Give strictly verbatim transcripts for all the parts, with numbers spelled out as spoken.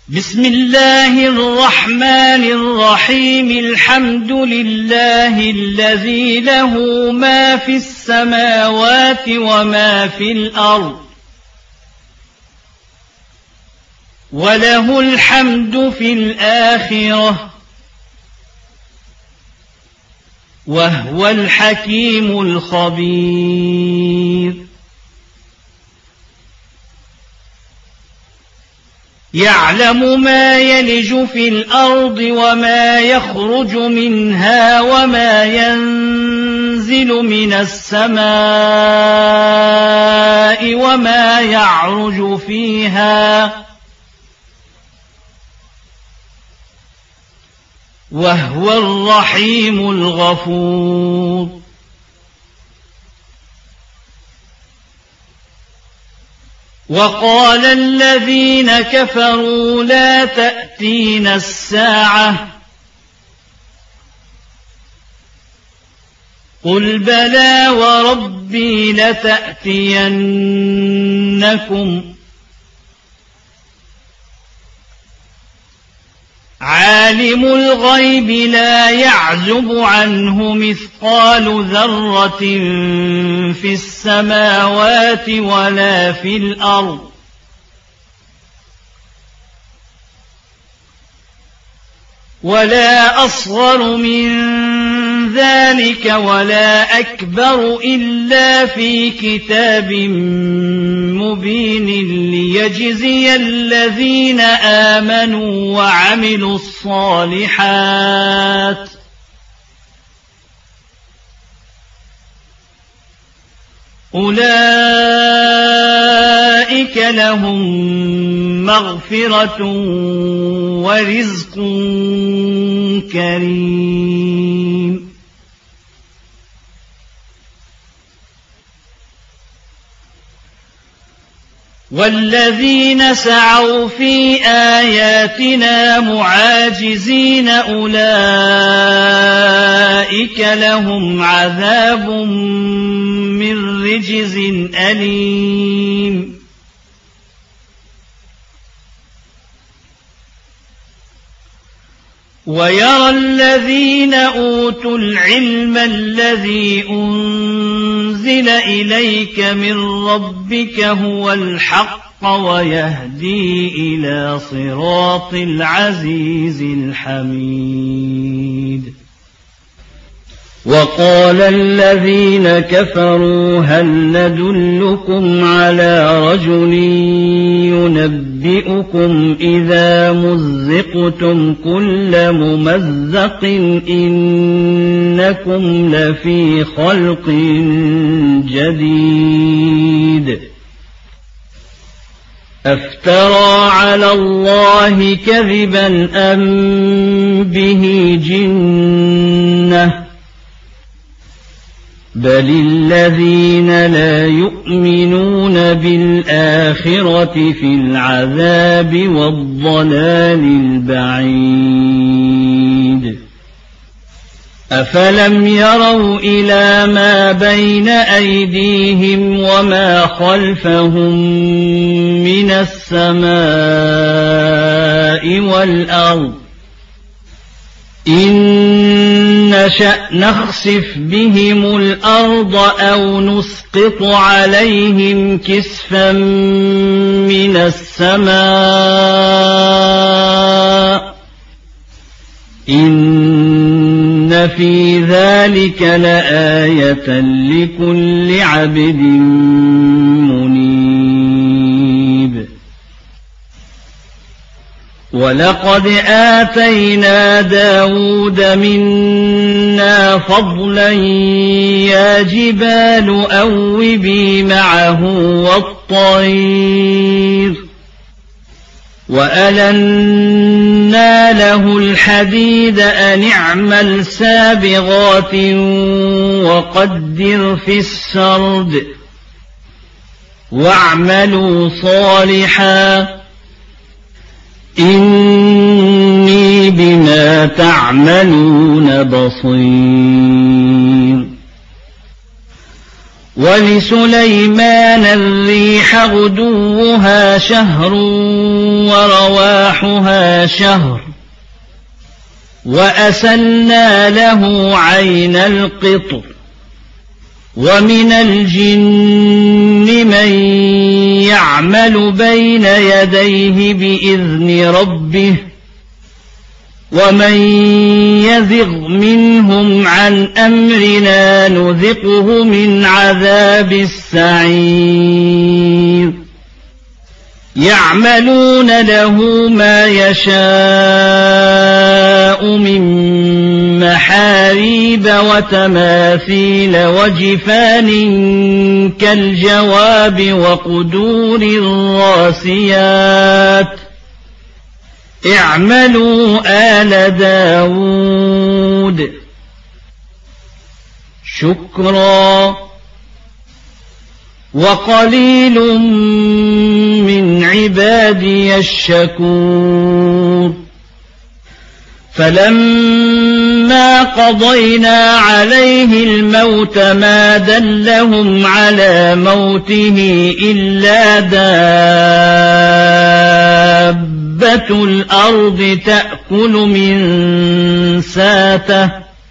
بسم الله الرحمن الرحيم الحمد لله الذي له ما في السماوات وما في الأرض وله الحمد في الآخرة وهو الحكيم الخبير يعلم ما يلج في الأرض وما يخرج منها وما ينزل من السماء وما يعرج فيها وهو الرحيم الغفور وقال الذين كفروا لا تأتينا الساعة قل بلى وربي لتأتينكم عالم الغيب لا يعزب عنه مثقال ذرة في السماوات ولا في الأرض ولا أصغر من ذلك ولا أكبر إلا في كتاب مبين ليجزي الذين آمنوا وعملوا الصالحات أولئك لهم مغفرة ورزق كريم والذين سعوا في آياتنا معاجزين أولئك لهم عذاب من رجز أليم ويرى الذين أوتوا العلم الذي أنزل إليك من ربك هو الحق ويهدي إلى صراط العزيز الحميد وقال الذين كفروا هل ندلكم على رجل ينبئكم إذا مزقتم كل ممزق إنكم لفي خلق جديد أفترى على الله كذبا أم به جنة بل الذين لا يؤمنون بالآخرة في العذاب والضلال البعيد أفلم يروا إلى ما بين أيديهم وما خلفهم من السماء والأرض إن نشأ نخسف بهم الأرض أو نسقط عليهم كسفا من السماء إن في ذلك لآية لكل عبد منيب ولقد آتينا داود منا فضلا يا جبال أوبي معه والطير وألنا له الحديد أن اعمل سابغات وقدر في السرد واعملوا صالحا إني بما تعملون بصير ولسليمان الريح غدوها شهر ورواحها شهر وأسلنا له عين القطر ومن الجن من يعمل بين يديه بإذن ربه ومن يزغ منهم عن أمرنا نذقه من عذاب السعير يعملون له ما يشاء من محاريب وتماثيل وجفان كالجواب وقدور الراسيات اعملوا آل داود شكرا وقليل من عبادي الشكور فلما قضينا عليه الموت ما دلهم على موته إلا دابة الأرض تأكل من ساته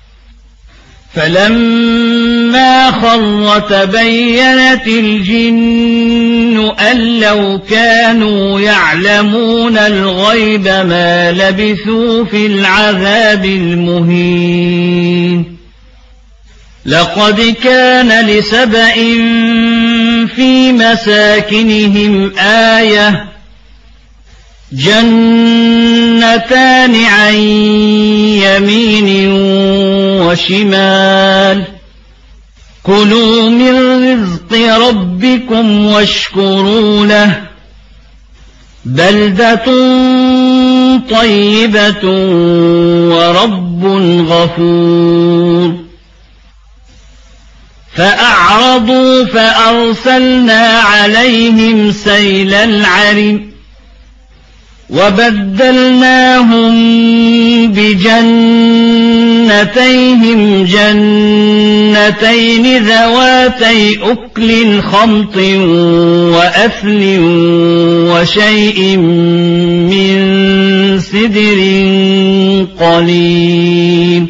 فلما خر تبينت الجن أن لو كانوا يعلمون الغيب ما لبثوا في العذاب المهين لقد كان لسبإ في مساكنهم آية جنتان عن يمين وشمال كلوا من رزق ربكم واشكروا له بلدة طيبة ورب غفور فأعرضوا فأرسلنا عليهم سيل العرم وبدلناهم بجنتيهم جنتين ذواتي أكل خمط وأثل وشيء من سدر قليل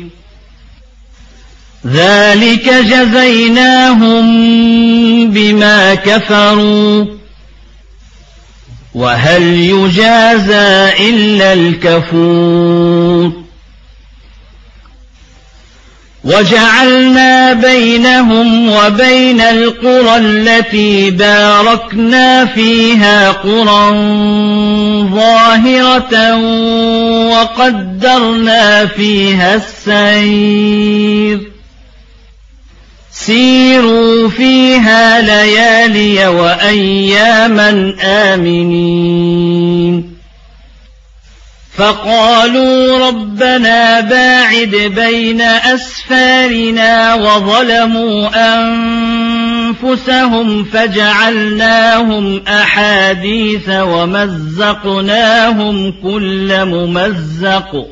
ذلك جزيناهم بما كفروا وهل يجازى إلا الكفور وجعلنا بينهم وبين القرى التي باركنا فيها قرى ظاهرة وقدرنا فيها السير سيروا فيها ليالي وأياما آمنين فقالوا ربنا باعد بين أسفارنا وظلموا أنفسهم فجعلناهم أحاديث ومزقناهم كل ممزق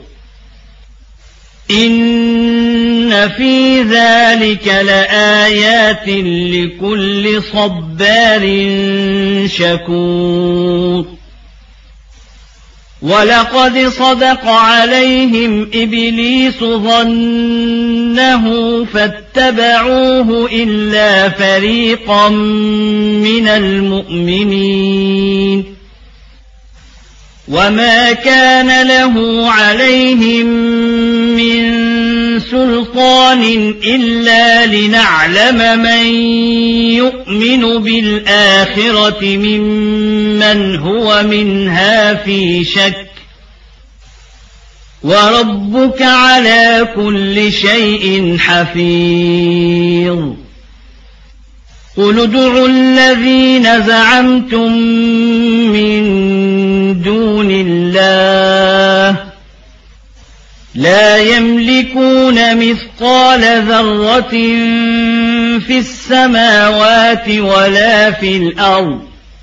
إن في ذلك لآيات لكل صبار شكور ولقد صدق عليهم إبليس ظنه فاتبعوه إلا فريقا من المؤمنين وما كان له عليهم من سلطان إلا لنعلم من يؤمن بالآخرة ممن هو منها في شك وربك على كل شيء حفيظ قل ادعوا الذين زعمتم من دون الله لا يملكون مثقال ذرة في السماوات ولا في الأرض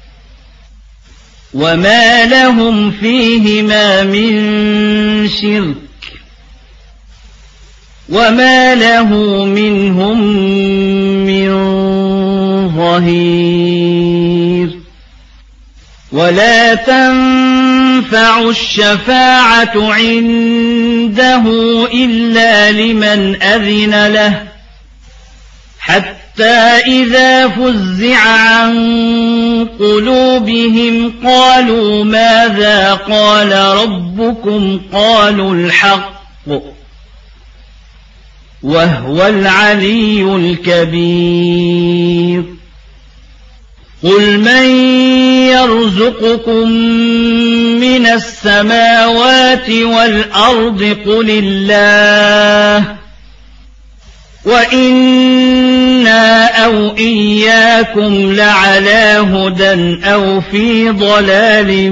وما لهم فيهما من شرك وما له منهم من ظهير ولا تنفع الشفاعة عنده إلا لمن أذن له حتى إذا فزع عن قلوبهم قالوا ماذا قال ربكم قالوا الحق وهو العلي الكبير قل من يرزقكم من السماوات والأرض قل الله وإنا أو إياكم لعلى هدى أو في ضلال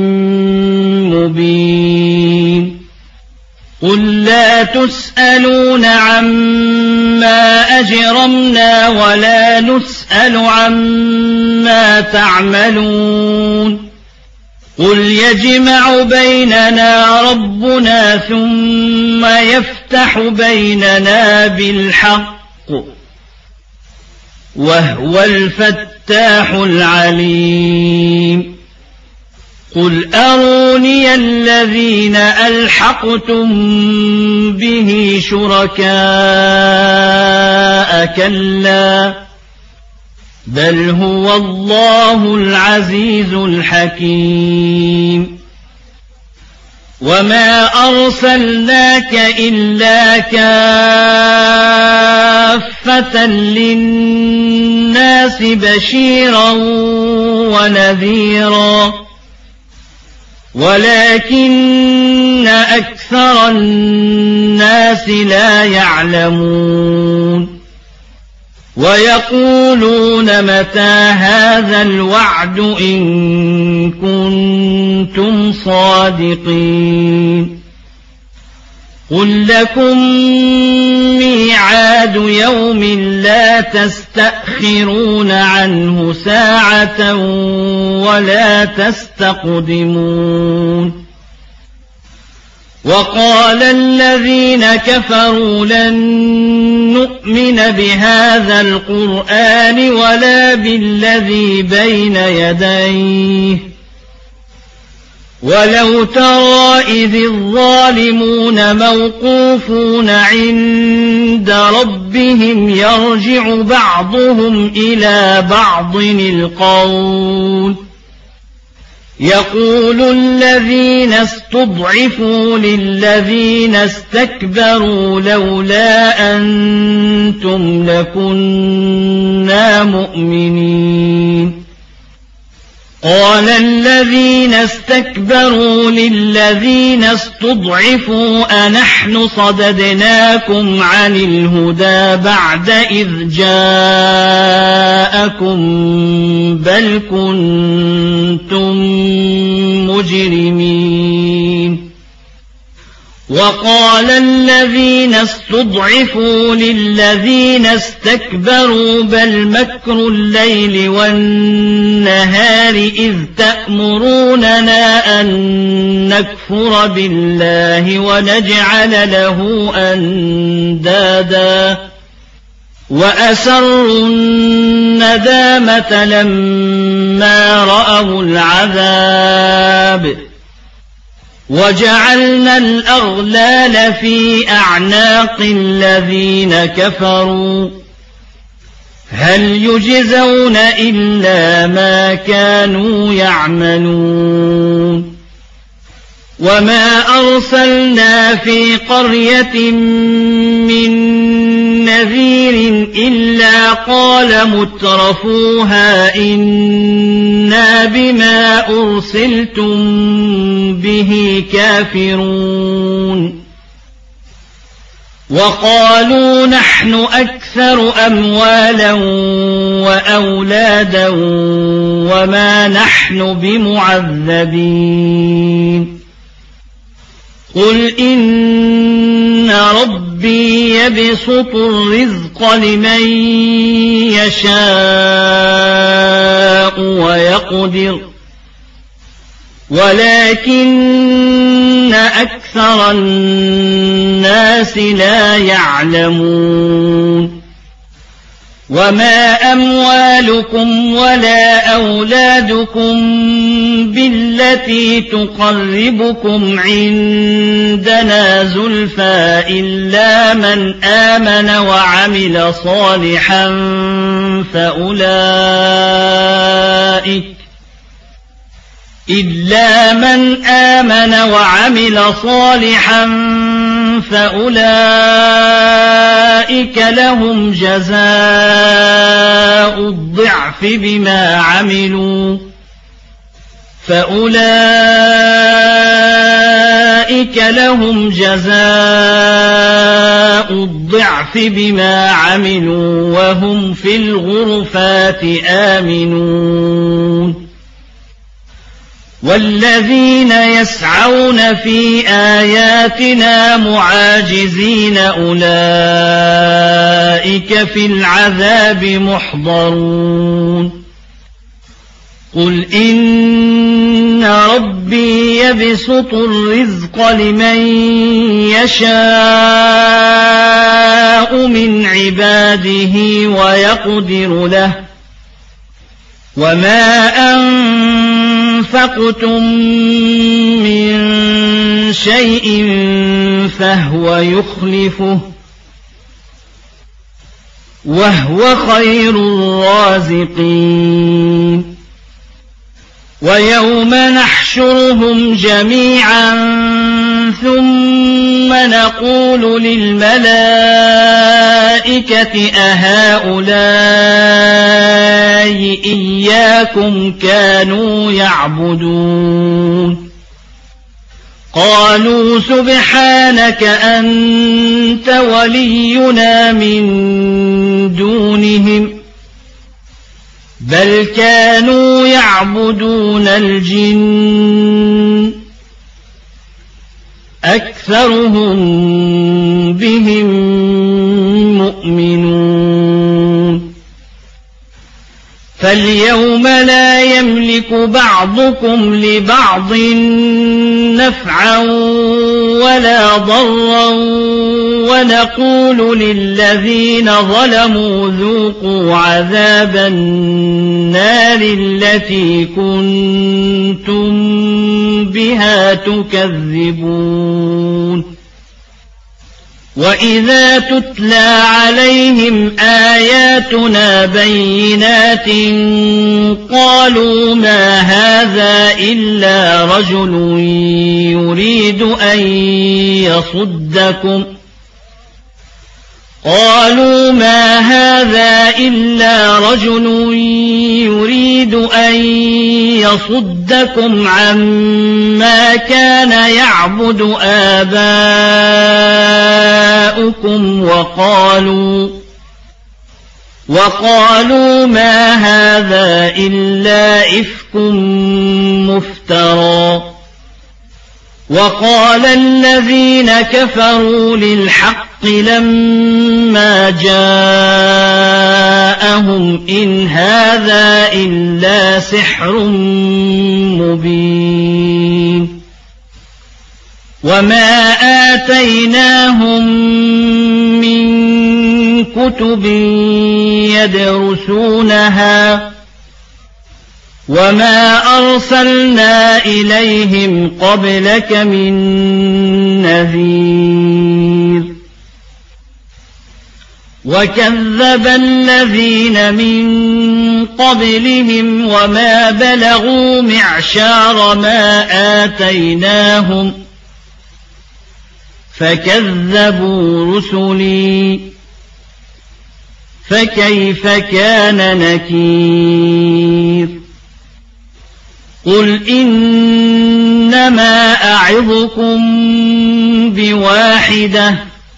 مبين قل لا تسألون عما أجرمنا ولا نسأل عما تعملون قل يجمع بيننا ربنا ثم يفتح بيننا بالحق وهو الفتاح العليم قل أروني الذين ألحقتم به شركاء كلا بل هو الله العزيز الحكيم وما أرسلناك إلا كافة للناس بشيرا ونذيرا ولكن أكثر الناس لا يعلمون ويقولون متى هذا الوعد إن كنتم صادقين قل لكم ميعاد يوم لا تستأخرون عنه ساعة ولا تستقدمون وقال الذين كفروا لن نؤمن بهذا القرآن ولا بالذي بين يديه ولو ترى إذ الظالمون موقوفون عند ربهم يرجع بعضهم إلى بعض القول يقول الذين استضعفوا للذين استكبروا لولا أنتم لكنا مؤمنين قال الذين استكبروا للذين استضعفوا أنحن صددناكم عن الهدى بعد إذ جاءكم بل كنتم مجرمين وقال الذين استضعفوا للذين استكبروا بل مكر الليل والنهار إذ تأمروننا أن نكفر بالله ونجعل له أندادا وأسروا الندامة لما رأوا العذاب وجعلنا الأغلال في أعناق الذين كفروا هل يجزون إلا ما كانوا يعملون وما أرسلنا في قرية من نذير إلا قال مترفوها إنا بما أرسلتم به كافرون وقالوا نحن أكثر أموالا وأولادا وما نحن بمعذبين قل إن ربي يبسط الرزق لمن يشاء ويقدر ولكن أكثر الناس لا يعلمون وما أموالكم ولا أولادكم بالتي تقربكم عندنا زلفى إلا من آمن وعمل صالحا فأولئك إلا من آمن وعمل صالحا فأولئك لهم جزاء الضعف بما عملوا فأولئك لهم جزاء الضعف بما عملوا وهم في الغرفات آمنون والذين يسعون في آياتنا معاجزين أولئك في العذاب محضرون قل إن ربي يبسط الرزق لمن يشاء من عباده ويقدر له وما أنفقتم من شيء فهو يخلفه وهو خير الرازقين ويوم نحشرهم جميعا ثم نقول للملائكة أهؤلاء إياكم كانوا يعبدون قالوا سبحانك أنت ولينا من دونهم بل كانوا يعبدون الجن أكثرهم بهم مؤمنون فاليوم لا يملك بعضكم لبعض نفعا ولا ضرا ونقول للذين ظلموا ذوقوا عذاب النار التي كنتم بها تكذبون وإذا تتلى عليهم آياتنا بينات قالوا ما هذا إلا رجل يريد أن يصدكم قالوا ما هذا إلا رجل يريد أن يصدكم عما كان يعبد آباؤكم وقالوا وقالوا ما هذا إلا إفك مفترى وقال الذين كفروا للحق لما جاءهم إن هذا إلا سحر مبين وما آتيناهم من كتب يدرسونها وما أرسلنا إليهم قبلك من نذير وكذب الذين من قبلهم وما بلغوا معشار ما آتيناهم فكذبوا رسلي فكيف كان نكير قل إنما أعظكم بواحدة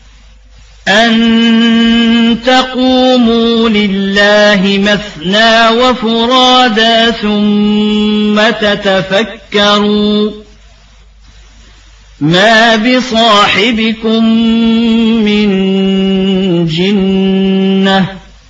أن تقوموا لله مثنى وفرادا ثم تتفكروا ما بصاحبكم من جنة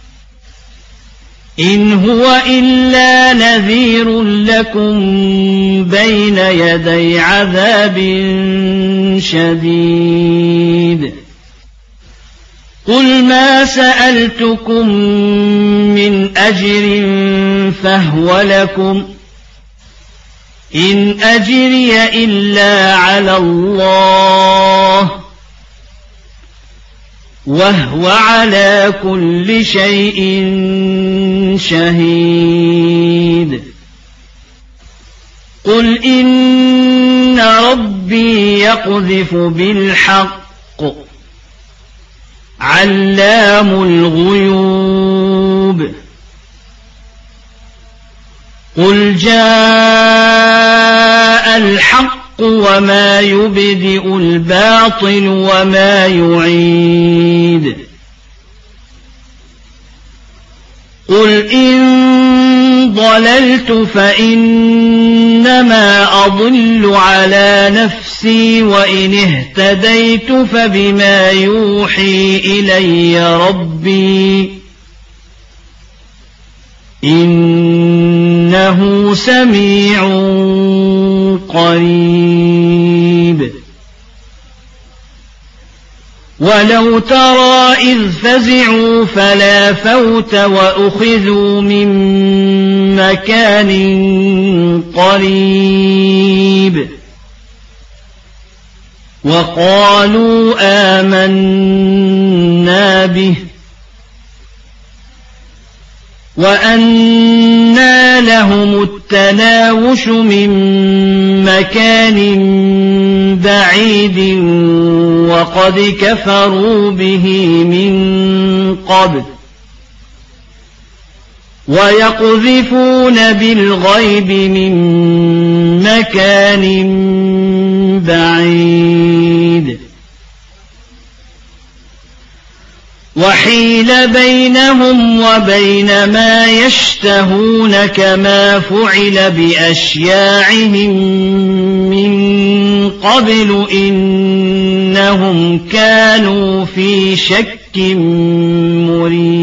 إن هو إلا نذير لكم بين يدي عذاب شديد قل ما سألتكم من أجر فهو لكم إن أجري إلا على الله وهو على كل شيء شهيد قل إن ربي يقذف بالحق علام الغيوب قل جاء الحق وما يبدئ الباطل وما يعيد قل إن ضللت فإنما أضل على نفسي وإن اهتديت فبما يوحي إلي ربي إنه سميع قريب ولو ترى إذ فزعوا فلا فوت وأخذوا من مكان قريب وقالوا آمنا به وأنى لهم التناوش من مكان بعيد وقد كفروا به من قبل ويقذفون بالغيب من مكان بعيد وحيل بينهم وبين ما يشتهون كما فعل بأشياعهم من قبل إنهم كانوا في شك مريب